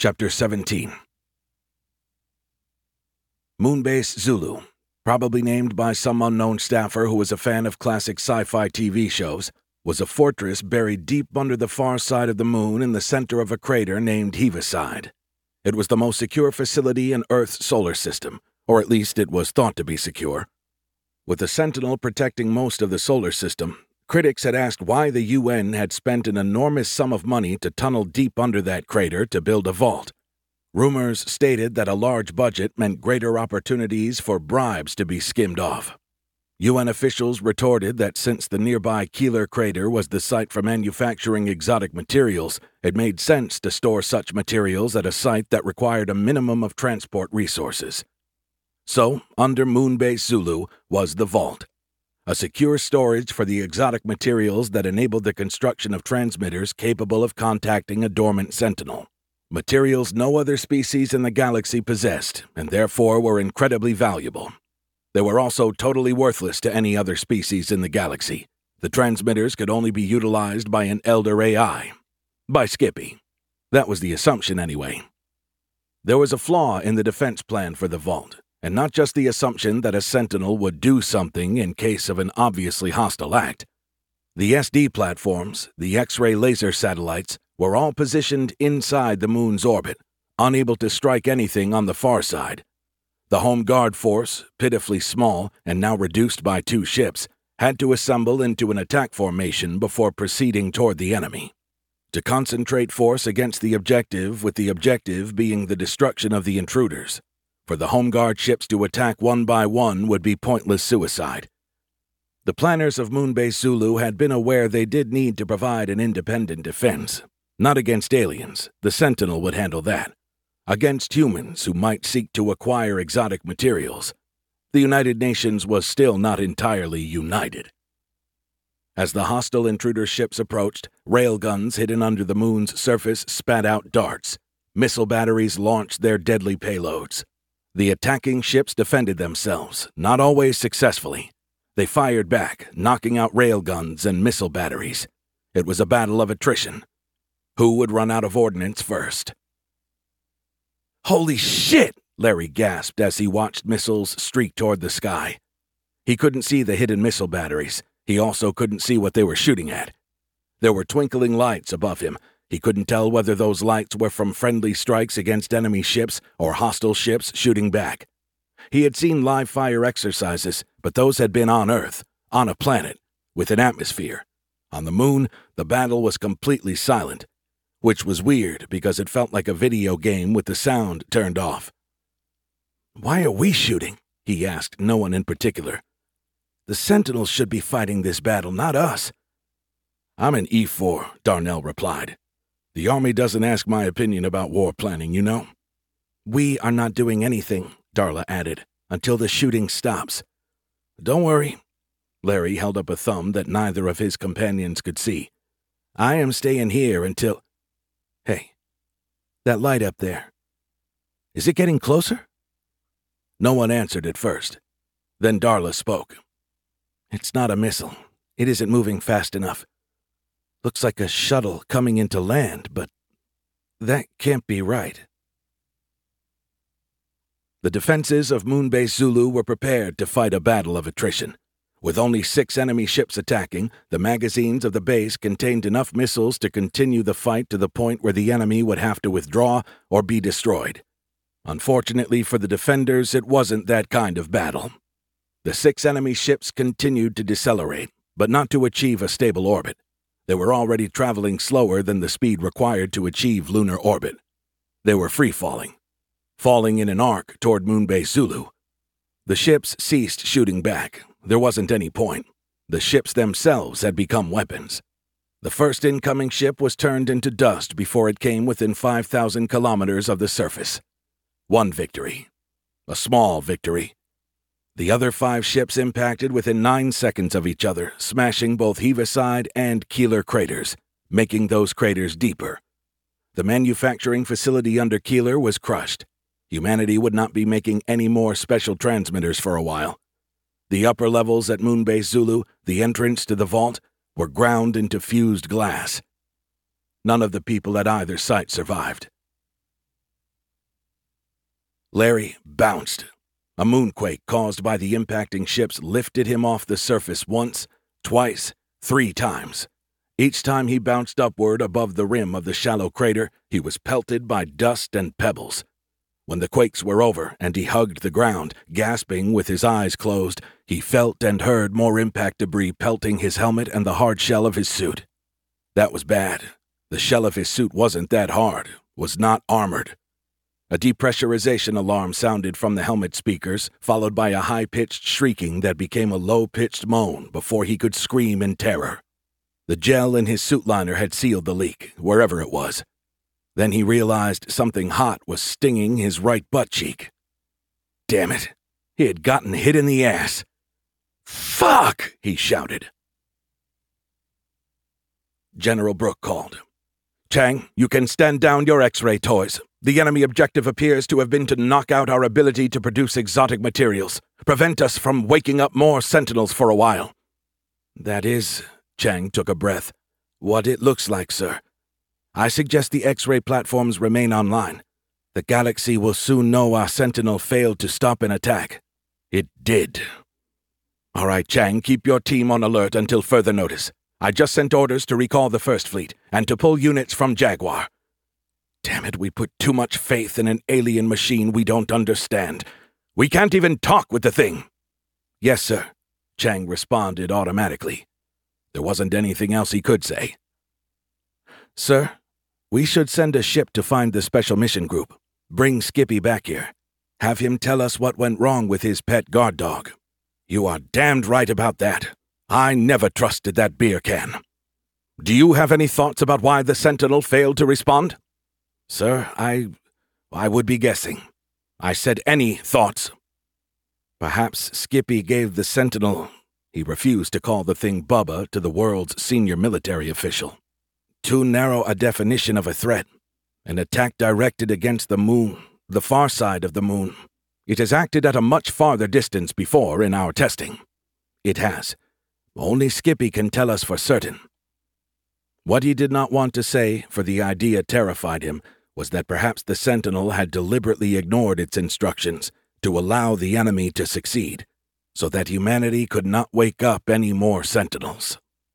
Chapter 17. Moonbase Zulu, probably named by some unknown staffer who was a fan of classic sci-fi TV shows, was a fortress buried deep under the far side of the moon in the center of a crater named Heaviside. It was the most secure facility in Earth's solar system, or at least it was thought to be secure. With the Sentinel protecting most of the solar system, critics had asked why the UN had spent an enormous sum of money to tunnel deep under that crater to build a vault. Rumors stated that a large budget meant greater opportunities for bribes to be skimmed off. UN officials retorted that since the nearby Keeler crater was the site for manufacturing exotic materials, it made sense to store such materials at a site that required a minimum of transport resources. So, under Moonbase Zulu was the vault, a secure storage for the exotic materials that enabled the construction of transmitters capable of contacting a dormant sentinel. Materials no other species in the galaxy possessed, and therefore were incredibly valuable. They were also totally worthless to any other species in the galaxy. The transmitters could only be utilized by an Elder AI. By Skippy. That was the assumption anyway. There was a flaw in the defense plan for the vault, and not just the assumption that a sentinel would do something in case of an obviously hostile act. The SD platforms, the X-ray laser satellites, were all positioned inside the moon's orbit, unable to strike anything on the far side. The Home Guard force, pitifully small and now reduced by 2 ships, had to assemble into an attack formation before proceeding toward the enemy. To concentrate force against the objective, with the objective being the destruction of the intruders. For the Home Guard ships to attack one by one would be pointless suicide. The planners of Moonbase Zulu had been aware they did need to provide an independent defense. Not against aliens, the Sentinel would handle that. Against humans who might seek to acquire exotic materials. The United Nations was still not entirely united. As the hostile intruder ships approached, railguns hidden under the moon's surface spat out darts. Missile batteries launched their deadly payloads. The attacking ships defended themselves, not always successfully. They fired back, knocking out railguns and missile batteries. It was a battle of attrition. Who would run out of ordnance first? "Holy shit!" Larry gasped as he watched missiles streak toward the sky. He couldn't see the hidden missile batteries. He also couldn't see what they were shooting at. There were twinkling lights above him. He couldn't tell whether those lights were from friendly strikes against enemy ships or hostile ships shooting back. He had seen live-fire exercises, but those had been on Earth, on a planet, with an atmosphere. On the moon, the battle was completely silent, which was weird because it felt like a video game with the sound turned off. "Why are we shooting?" he asked no one in particular. "The Sentinels should be fighting this battle, not us." "I'm an E4, Darnell replied. "The Army doesn't ask my opinion about war planning, you know." "We are not doing anything," Darla added, "until the shooting stops." "Don't worry." Larry held up a thumb that neither of his companions could see. "I am staying here until—" "Hey, that light up there. Is it getting closer?" No one answered at first. Then Darla spoke. "It's not a missile. It isn't moving fast enough. Looks like a shuttle coming into land, but that can't be right." The defenses of Moonbase Zulu were prepared to fight a battle of attrition. With only 6 enemy ships attacking, the magazines of the base contained enough missiles to continue the fight to the point where the enemy would have to withdraw or be destroyed. Unfortunately for the defenders, it wasn't that kind of battle. The 6 enemy ships continued to decelerate, but not to achieve a stable orbit. They were already traveling slower than the speed required to achieve lunar orbit. They were free-falling, falling in an arc toward Moonbase Zulu. The ships ceased shooting back. There wasn't any point. The ships themselves had become weapons. The first incoming ship was turned into dust before it came within 5,000 kilometers of the surface. One victory. A small victory. The other 5 ships impacted within 9 seconds of each other, smashing both Heaviside and Keeler craters, making those craters deeper. The manufacturing facility under Keeler was crushed. Humanity would not be making any more special transmitters for a while. The upper levels at Moonbase Zulu, the entrance to the vault, were ground into fused glass. None of the people at either site survived. Larry bounced. A moonquake caused by the impacting ships lifted him off the surface once, twice, 3 times. Each time he bounced upward above the rim of the shallow crater, he was pelted by dust and pebbles. When the quakes were over and he hugged the ground, gasping with his eyes closed, he felt and heard more impact debris pelting his helmet and the hard shell of his suit. That was bad. The shell of his suit wasn't that hard, was not armored. A depressurization alarm sounded from the helmet speakers, followed by a high-pitched shrieking that became a low-pitched moan before he could scream in terror. The gel in his suit liner had sealed the leak, wherever it was. Then he realized something hot was stinging his right butt cheek. Damn it! He had gotten hit in the ass. "Fuck!" he shouted. General Brooke called. "Chang, you can stand down your X-ray toys. The enemy objective appears to have been to knock out our ability to produce exotic materials, prevent us from waking up more sentinels for a while." "That is," Chang took a breath, "what it looks like, sir. I suggest the X-ray platforms remain online. The galaxy will soon know our sentinel failed to stop an attack." "It did." "All right, Chang, keep your team on alert until further notice. I just sent orders to recall the First Fleet and to pull units from Jaguar." Damn it, we put too much faith in an alien machine we don't understand. We can't even talk with the thing. "Yes, sir," Chang responded automatically. There wasn't anything else he could say. "Sir, we should send a ship to find the Special Mission Group. Bring Skippy back here. Have him tell us what went wrong with his pet guard dog." "You are damned right about that. I never trusted that beer can. Do you have any thoughts about why the Sentinel failed to respond?" "Sir, I would be guessing. I said any thoughts." "Perhaps Skippy gave the Sentinel—" He refused to call the thing Bubba to the world's senior military official. "Too narrow a definition of a threat. An attack directed against the moon, the far side of the moon. It has acted at a much farther distance before in our testing." "It has. Only Skippy can tell us for certain." What he did not want to say, for the idea terrified him, was that perhaps the Sentinel had deliberately ignored its instructions to allow the enemy to succeed, so that humanity could not wake up any more Sentinels.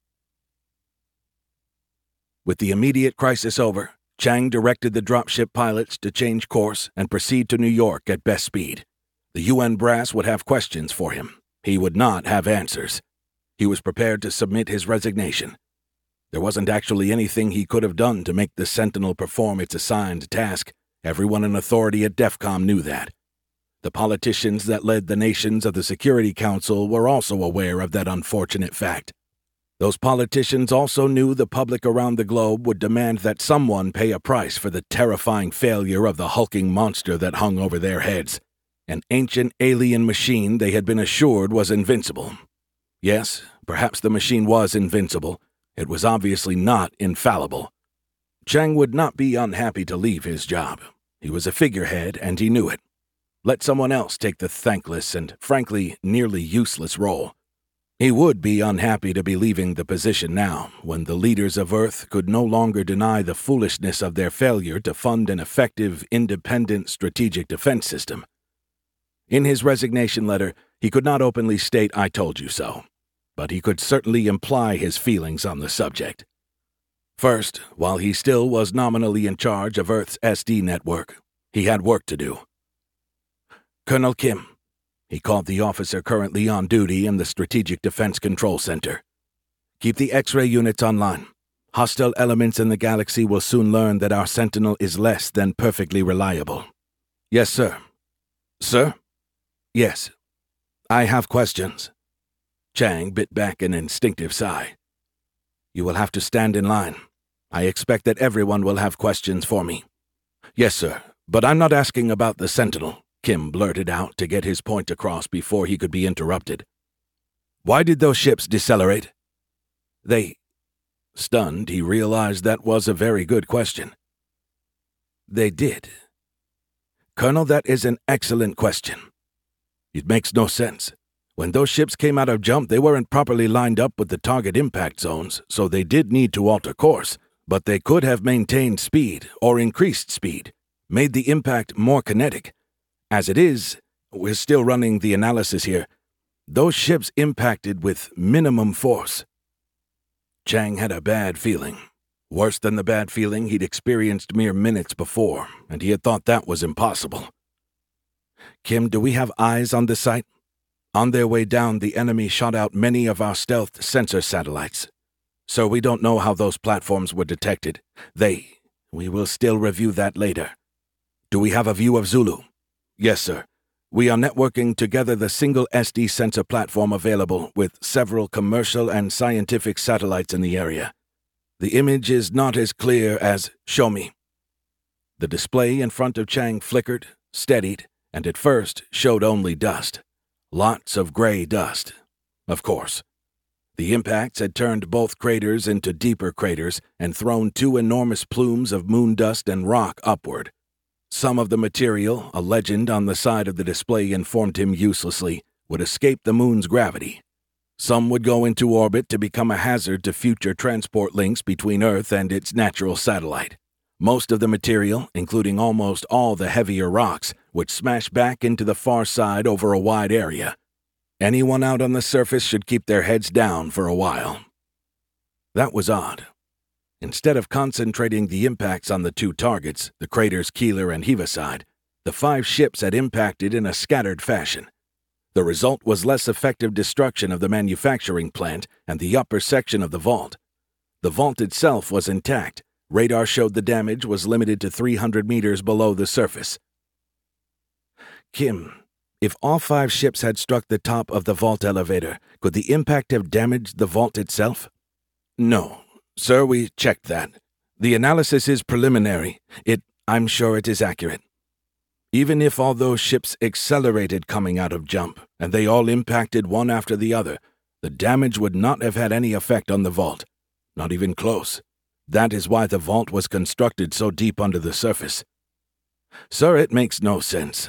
With the immediate crisis over, Chang directed the dropship pilots to change course and proceed to New York at best speed. The UN brass would have questions for him. He would not have answers. He was prepared to submit his resignation. There wasn't actually anything he could have done to make the Sentinel perform its assigned task. Everyone in authority at DEFCOM knew that. The politicians that led the nations of the Security Council were also aware of that unfortunate fact. Those politicians also knew the public around the globe would demand that someone pay a price for the terrifying failure of the hulking monster that hung over their heads, an ancient alien machine they had been assured was invincible. Yes, perhaps the machine was invincible. It was obviously not infallible. Chang would not be unhappy to leave his job. He was a figurehead, and he knew it. Let someone else take the thankless and, frankly, nearly useless role. He would be unhappy to be leaving the position now, when the leaders of Earth could no longer deny the foolishness of their failure to fund an effective, independent strategic defense system. In his resignation letter, he could not openly state, "I told you so," but he could certainly imply his feelings on the subject. First, while he still was nominally in charge of Earth's SD network, he had work to do. "Colonel Kim," he called the officer currently on duty in the Strategic Defense Control Center, "keep the X-ray units online. Hostile elements in the galaxy will soon learn that our Sentinel is less than perfectly reliable." "Yes, sir." "Sir?" "Yes. I have questions." Chang bit back an instinctive sigh. "You will have to stand in line. I expect that everyone will have questions for me." "Yes, sir, but I'm not asking about the Sentinel," Kim blurted out to get his point across before he could be interrupted. "Why did those ships decelerate?" They... Stunned, he realized that was a very good question. "They did." "Colonel, that is an excellent question. It makes no sense. When those ships came out of jump, they weren't properly lined up with the target impact zones, so they did need to alter course, but they could have maintained speed or increased speed, made the impact more kinetic. As it is, we're still running the analysis here. Those ships impacted with minimum force. Chang had a bad feeling. Worse than the bad feeling he'd experienced mere minutes before, and he had thought that was impossible. Kim, do we have eyes on the site? On their way down, the enemy shot out many of our stealth sensor satellites. So we don't know how those platforms were detected. We will still review that later. Do we have a view of Zulu? Yes, sir. We are networking together the single SD sensor platform available with several commercial and scientific satellites in the area. The image is not as clear as show me. The display in front of Chang flickered, steadied, and at first showed only dust. Lots of gray dust. Of course. The impacts had turned both craters into deeper craters and thrown two enormous plumes of moon dust and rock upward. Some of the material, a legend on the side of the display informed him uselessly, would escape the moon's gravity. Some would go into orbit to become a hazard to future transport links between Earth and its natural satellite. Most of the material, including almost all the heavier rocks, would smash back into the far side over a wide area. Anyone out on the surface should keep their heads down for a while. That was odd. Instead of concentrating the impacts on the two targets, the craters Keeler and Heaviside, the 5 ships had impacted in a scattered fashion. The result was less effective destruction of the manufacturing plant and the upper section of the vault. The vault itself was intact. Radar showed the damage was limited to 300 meters below the surface. Kim, if all 5 ships had struck the top of the vault elevator, could the impact have damaged the vault itself? No. Sir, we checked that. The analysis is preliminary. I'm sure it is accurate. Even if all those ships accelerated coming out of jump, and they all impacted one after the other, the damage would not have had any effect on the vault. Not even close. That is why the vault was constructed so deep under the surface. Sir, it makes no sense.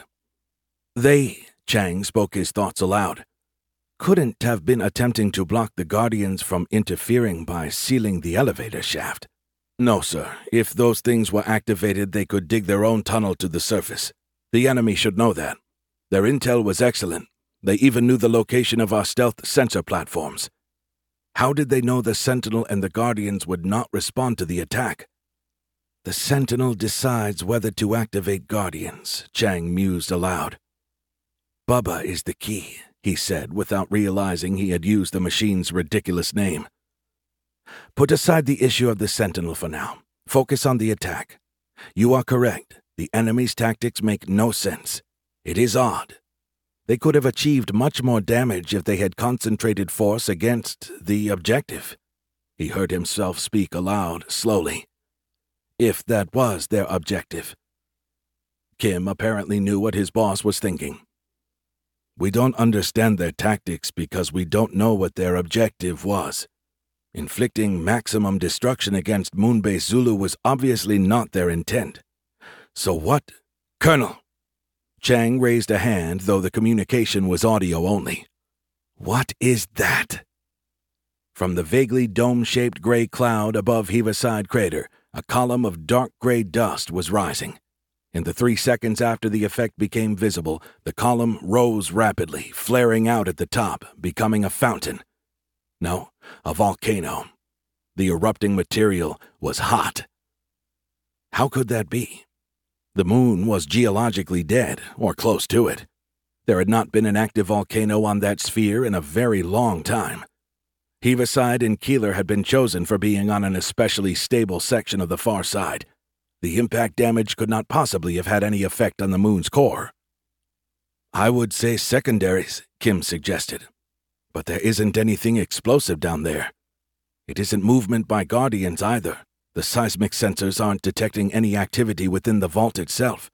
Chang spoke his thoughts aloud, couldn't have been attempting to block the Guardians from interfering by sealing the elevator shaft. No, sir. If those things were activated, they could dig their own tunnel to the surface. The enemy should know that. Their intel was excellent. They even knew the location of our stealth sensor platforms. How did they know the Sentinel and the Guardians would not respond to the attack? The Sentinel decides whether to activate Guardians, Chang mused aloud. Bubba is the key, he said without realizing he had used the machine's ridiculous name. Put aside the issue of the Sentinel for now. Focus on the attack. You are correct. The enemy's tactics make no sense. It is odd. They could have achieved much more damage if they had concentrated force against the objective. He heard himself speak aloud, slowly. If that was their objective. Kim apparently knew what his boss was thinking. We don't understand their tactics because we don't know what their objective was. Inflicting maximum destruction against Moonbase Zulu was obviously not their intent. So what? Colonel! Chang raised a hand, though the communication was audio only. What is that? From the vaguely dome-shaped gray cloud above Heaviside Crater, a column of dark gray dust was rising. In the 3 seconds after the effect became visible, the column rose rapidly, flaring out at the top, becoming a fountain. No, a volcano. The erupting material was hot. How could that be? The moon was geologically dead, or close to it. There had not been an active volcano on that sphere in a very long time. Heaviside and Keeler had been chosen for being on an especially stable section of the far side. The impact damage could not possibly have had any effect on the moon's core. I would say secondaries, Kim suggested. But there isn't anything explosive down there. It isn't movement by Guardians either. The seismic sensors aren't detecting any activity within the vault itself.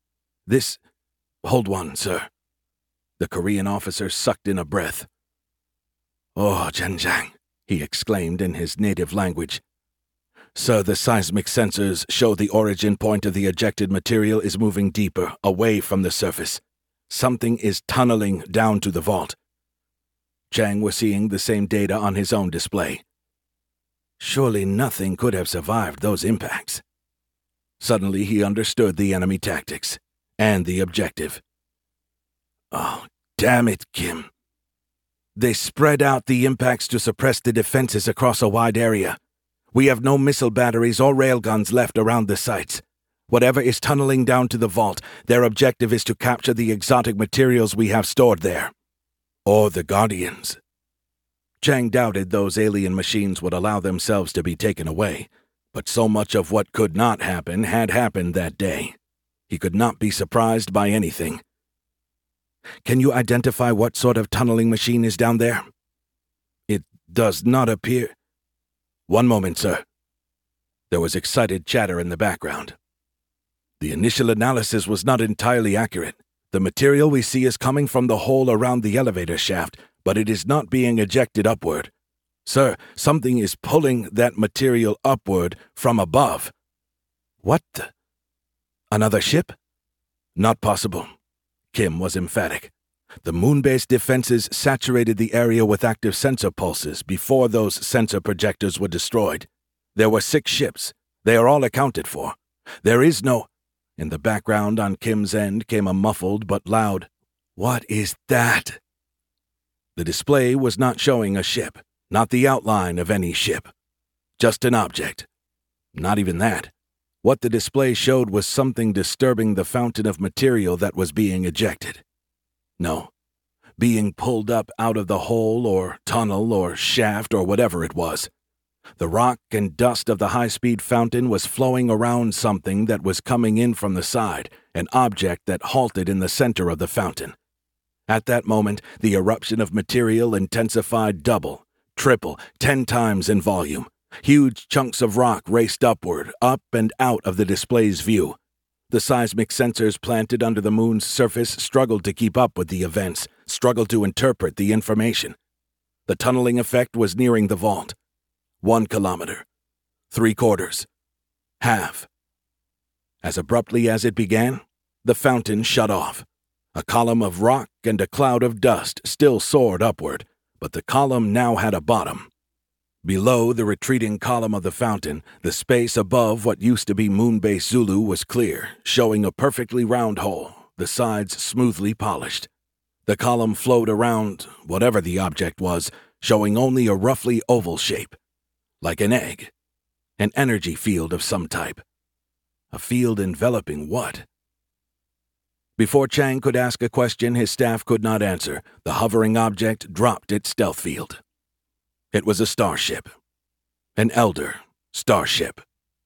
Hold one, sir. The Korean officer sucked in a breath. Oh, Zhenjiang, he exclaimed in his native language. Sir, the seismic sensors show the origin point of the ejected material is moving deeper, away from the surface. Something is tunneling down to the vault. Chang was seeing the same data on his own display. Surely nothing could have survived those impacts. Suddenly he understood the enemy tactics, and the objective. Oh, damn it, Kim. They spread out the impacts to suppress the defenses across a wide area. We have no missile batteries or railguns left around the sites. Whatever is tunneling down to the vault, their objective is to capture the exotic materials we have stored there. Or the Guardians. Chang doubted those alien machines would allow themselves to be taken away, but so much of what could not happen had happened that day. He could not be surprised by anything. Can you identify what sort of tunneling machine is down there? It does not appear. One moment, sir. There was excited chatter in the background. The initial analysis was not entirely accurate. The material we see is coming from the hole around the elevator shaft, but it is not being ejected upward. Sir, something is pulling that material upward from above. What the? Another ship? Not possible. Kim was emphatic. The moon-based defenses saturated the area with active sensor pulses before those sensor projectors were destroyed. There were 6 ships. They are all accounted for. There is no... In the background on Kim's end came a muffled but loud, "What is that?" The display was not showing a ship, not the outline of any ship. Just an object. Not even that. What the display showed was something disturbing the fountain of material that was being ejected. No, being pulled up out of the hole or tunnel or shaft or whatever it was. The rock and dust of the high-speed fountain was flowing around something that was coming in from the side, an object that halted in the center of the fountain. At that moment, the eruption of material intensified double, triple, 10 times in volume. Huge chunks of rock raced upward, up and out of the display's view. The seismic sensors planted under the moon's surface struggled to keep up with the events, struggled to interpret the information. The tunneling effect was nearing the vault. 1 kilometer. 3/4. Half. As abruptly as it began, the fountain shut off. A column of rock and a cloud of dust still soared upward, but the column now had a bottom. Below the retreating column of the fountain, the space above what used to be Moonbase Zulu was clear, showing a perfectly round hole, the sides smoothly polished. The column flowed around, whatever the object was, showing only a roughly oval shape. Like an egg. An energy field of some type. A field enveloping what? Before Chang could ask a question his staff could not answer, the hovering object dropped its stealth field. It was a starship. An elder starship.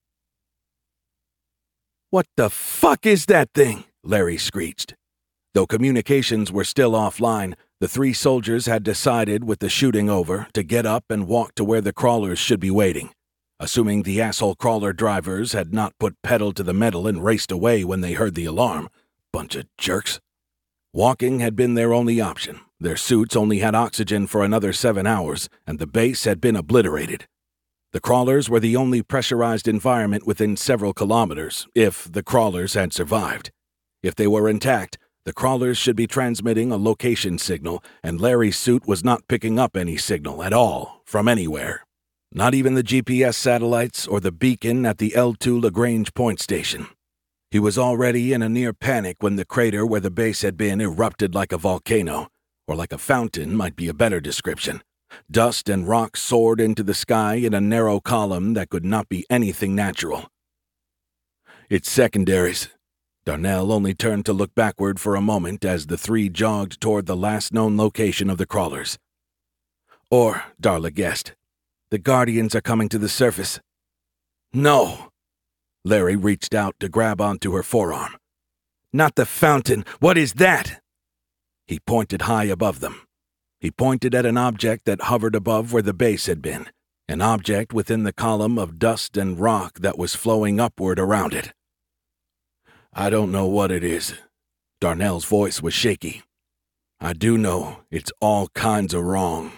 "What the fuck is that thing?" Larry screeched. Though communications were still offline, the 3 soldiers had decided, with the shooting over, to get up and walk to where the crawlers should be waiting, assuming the asshole crawler drivers had not put pedal to the metal and raced away when they heard the alarm. Bunch of jerks. Walking had been their only option. Their suits only had oxygen for another 7 hours, and the base had been obliterated. The crawlers were the only pressurized environment within several kilometers, if the crawlers had survived. If they were intact, the crawlers should be transmitting a location signal, and Larry's suit was not picking up any signal at all, from anywhere. Not even the GPS satellites or the beacon at the L2 Lagrange point station. He was already in a near panic when the crater where the base had been erupted like a volcano, or like a fountain might be a better description. Dust and rock soared into the sky in a narrow column that could not be anything natural. "It's secondaries." Darnell only turned to look backward for a moment as the 3 jogged toward the last known location of the crawlers. Or, Darla guessed, the Guardians are coming to the surface. "No!" Larry reached out to grab onto her forearm. "Not the fountain! What is that?" He pointed high above them. He pointed at an object that hovered above where the base had been, an object within the column of dust and rock that was flowing upward around it. "I don't know what it is." Darnell's voice was shaky. "I do know it's all kinds of wrong."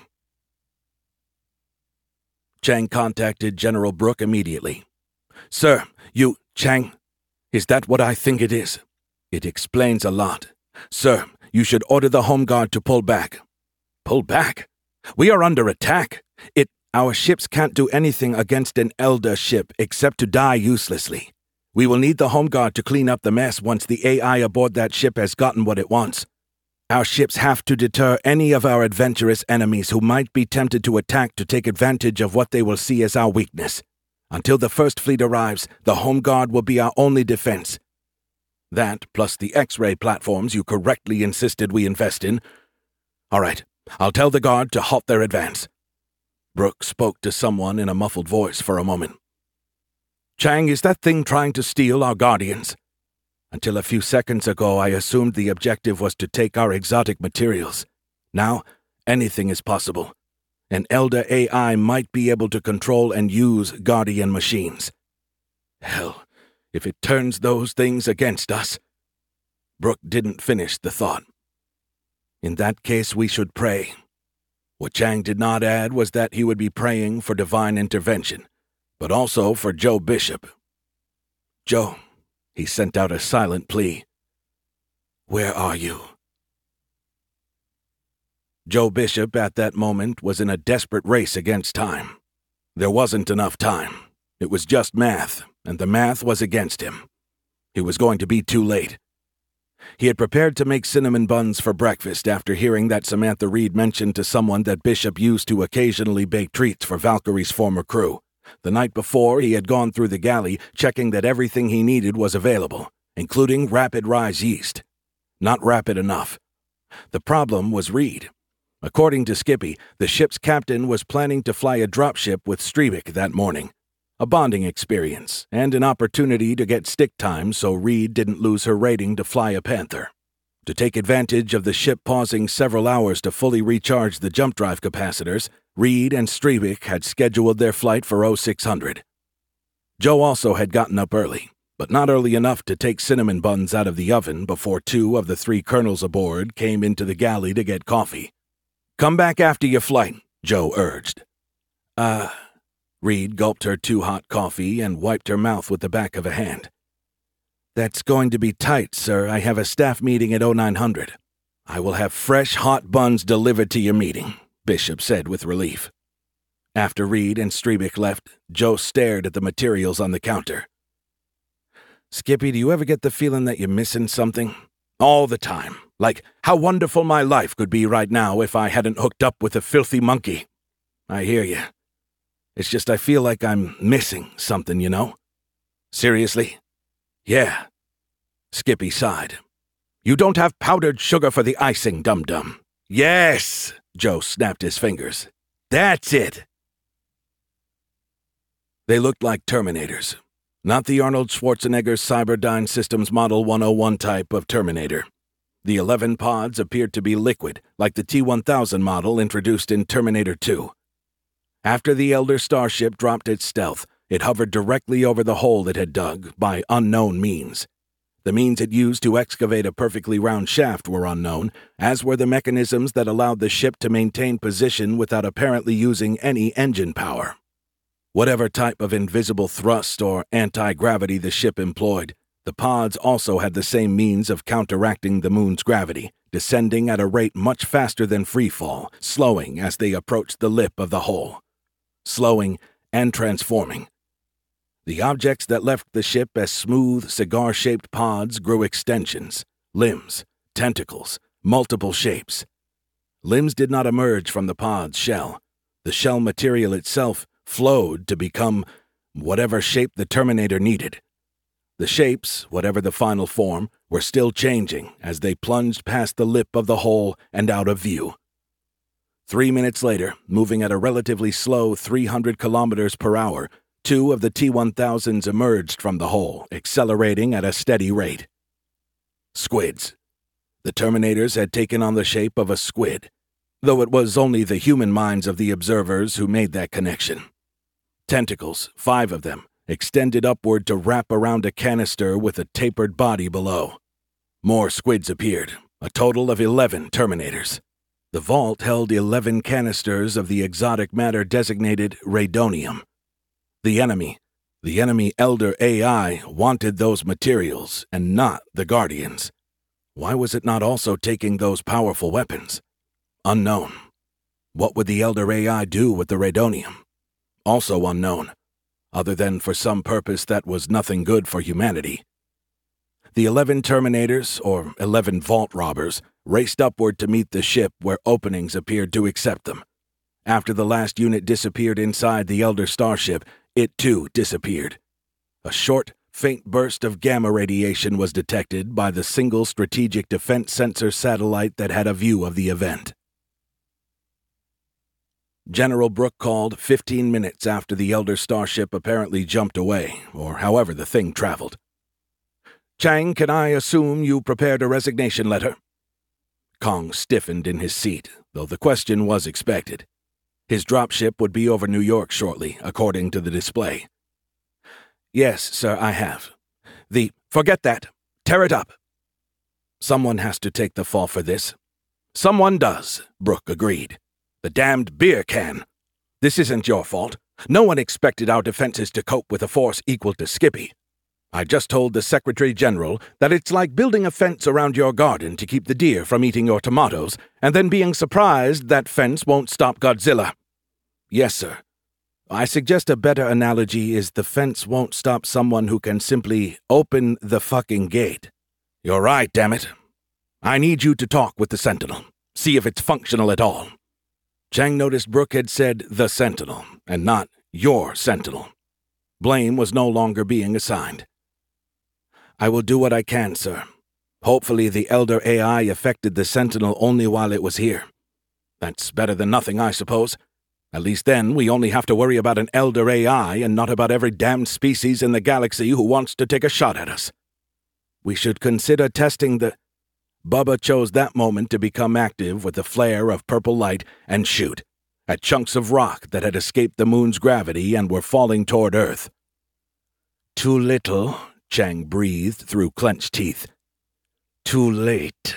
Chang contacted General Brooke immediately. "Sir, Chang, is that what I think it is? It explains a lot. Sir, you should order the Home Guard to pull back." "Pull back? We are under attack. Our ships can't do anything against an Elder ship except to die uselessly. We will need the Home Guard to clean up the mess once the AI aboard that ship has gotten what it wants." Our ships have to deter any of our adventurous enemies who might be tempted to attack to take advantage of what they will see as our weakness. Until the first fleet arrives, the Home Guard will be our only defense. That, plus the X-ray platforms you correctly insisted we invest in. All right, I'll tell the Guard to halt their advance. Brooke spoke to someone in a muffled voice for a moment. Chang, is that thing trying to steal our Guardians? Until a few seconds ago, I assumed the objective was to take our exotic materials. Now, anything is possible. An Elder AI might be able to control and use Guardian machines. Hell, if it turns those things against us. Brooke didn't finish the thought. In that case, we should pray. What Chang did not add was that he would be praying for divine intervention, but also for Joe Bishop. Joe, he sent out a silent plea. Where are you? Joe Bishop at that moment was in a desperate race against time. There wasn't enough time. It was just math, and the math was against him. He was going to be too late. He had prepared to make cinnamon buns for breakfast after hearing that Samantha Reed mentioned to someone that Bishop used to occasionally bake treats for Valkyrie's former crew. The night before, he had gone through the galley, checking that everything he needed was available, including rapid rise yeast. Not rapid enough. The problem was Reed. According to Skippy, the ship's captain was planning to fly a dropship with Streebek that morning. A bonding experience, and an opportunity to get stick time so Reed didn't lose her rating to fly a Panther. To take advantage of the ship pausing several hours to fully recharge the jump drive capacitors, Reed and Streebek had scheduled their flight for 0600. Joe also had gotten up early, but not early enough to take cinnamon buns out of the oven before 2 of the 3 colonels aboard came into the galley to get coffee. Come back after your flight, Joe urged. Reed gulped her 2 hot coffee and wiped her mouth with the back of a hand. That's going to be tight, sir. I have a staff meeting at 0900. I will have fresh, hot buns delivered to your meeting, Bishop said with relief. After Reed and Streebek left, Joe stared at the materials on the counter. Skippy, do you ever get the feeling that you're missing something? All the time. Like how wonderful my life could be right now if I hadn't hooked up with a filthy monkey. I hear you. It's just I feel like I'm missing something, you know? Seriously? Yeah. Skippy sighed. You don't have powdered sugar for the icing, dum-dum. Yes! Joe snapped his fingers. That's it! They looked like Terminators. Not the Arnold Schwarzenegger Cyberdyne Systems Model 101 type of Terminator. The 11 pods appeared to be liquid, like the T-1000 model introduced in Terminator 2. After the Elder starship dropped its stealth, it hovered directly over the hole it had dug by unknown means. The means it used to excavate a perfectly round shaft were unknown, as were the mechanisms that allowed the ship to maintain position without apparently using any engine power. Whatever type of invisible thrust or anti-gravity the ship employed, the pods also had the same means of counteracting the moon's gravity, descending at a rate much faster than freefall, slowing as they approached the lip of the hole. Slowing and transforming. The objects that left the ship as smooth, cigar-shaped pods grew extensions, limbs, tentacles, multiple shapes. Limbs did not emerge from the pod's shell. The shell material itself flowed to become whatever shape the Terminator needed. The shapes, whatever the final form, were still changing as they plunged past the lip of the hole and out of view. 3 minutes later, moving at a relatively slow 300 kilometers per hour, 2 of the T-1000s emerged from the hole, accelerating at a steady rate. Squids. The Terminators had taken on the shape of a squid, though it was only the human minds of the observers who made that connection. Tentacles, 5 of them, extended upward to wrap around a canister with a tapered body below. More squids appeared, a total of 11 Terminators. The vault held 11 canisters of the exotic matter designated radonium. The enemy Elder AI, wanted those materials and not the Guardians. Why was it not also taking those powerful weapons? Unknown. What would the Elder AI do with the radonium? Also unknown, other than for some purpose that was nothing good for humanity. The 11 Terminators, or 11 vault robbers, raced upward to meet the ship where openings appeared to accept them. After the last unit disappeared inside the Elder Starship, it too disappeared. A short, faint burst of gamma radiation was detected by the single strategic defense sensor satellite that had a view of the event. General Brooke called 15 minutes after the Elder Starship apparently jumped away, or however the thing traveled. "Chang, can I assume you prepared a resignation letter?" Kong stiffened in his seat, though the question was expected. His dropship would be over New York shortly, according to the display. "Yes, sir, I have. Forget that. Tear it up." "Someone has to take the fall for this." "Someone does," Brooke agreed. "The damned beer can. This isn't your fault. No one expected our defenses to cope with a force equal to Skippy. I just told the Secretary General that it's like building a fence around your garden to keep the deer from eating your tomatoes, and then being surprised that fence won't stop Godzilla." "Yes, sir. I suggest a better analogy is the fence won't stop someone who can simply open the fucking gate." "You're right, damn it. I need you to talk with the Sentinel. See if it's functional at all." Chang noticed Brooke had said the Sentinel, and not your Sentinel. Blame was no longer being assigned. "I will do what I can, sir. Hopefully the Elder AI affected the Sentinel only while it was here. That's better than nothing, I suppose. At least then we only have to worry about an Elder AI and not about every damned species in the galaxy who wants to take a shot at us. We should consider testing the—" Bubba chose that moment to become active with a flare of purple light and shoot at chunks of rock that had escaped the moon's gravity and were falling toward Earth. "Too little," Chang breathed through clenched teeth. "Too late."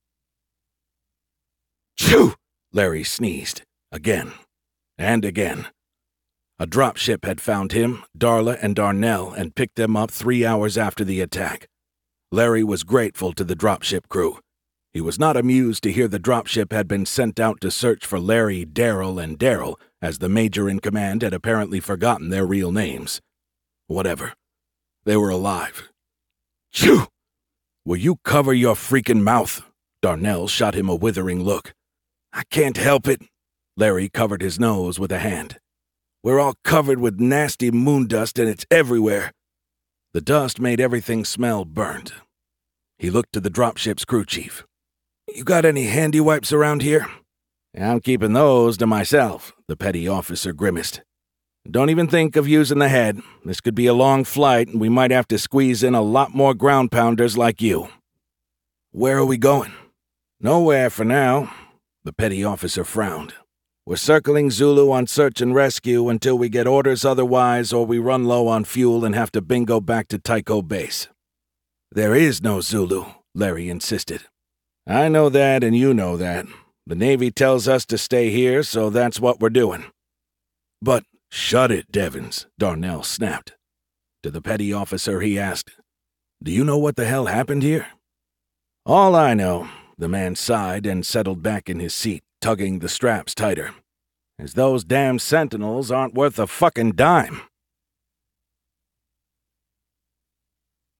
"Chew!" Larry sneezed. Again. And again. A dropship had found him, Darla, and Darnell and picked them up 3 hours after the attack. Larry was grateful to the dropship crew. He was not amused to hear the dropship had been sent out to search for Larry, Daryl, and Daryl, as the major in command had apparently forgotten their real names. Whatever. They were alive. "Chew! Will you cover your freaking mouth?" Darnell shot him a withering look. "I can't help it." Larry covered his nose with a hand. "We're all covered with nasty moon dust and it's everywhere." The dust made everything smell burnt. He looked to the dropship's crew chief. "You got any handy wipes around here?" "I'm keeping those to myself," the petty officer grimaced. "Don't even think of using the head. This could be a long flight, and we might have to squeeze in a lot more ground pounders like you." "Where are we going?" "Nowhere for now." The petty officer frowned. "We're circling Zulu on search and rescue until we get orders otherwise or we run low on fuel and have to bingo back to Tycho Base." "There is no Zulu," Larry insisted. "I know that and you know that. The Navy tells us to stay here, so that's what we're doing." "But—" "Shut it, Devins," Darnell snapped. To the petty officer he asked, "Do you know what the hell happened here?" "All I know," the man sighed and settled back in his seat, tugging the straps tighter, "is those damn Sentinels aren't worth a fucking dime."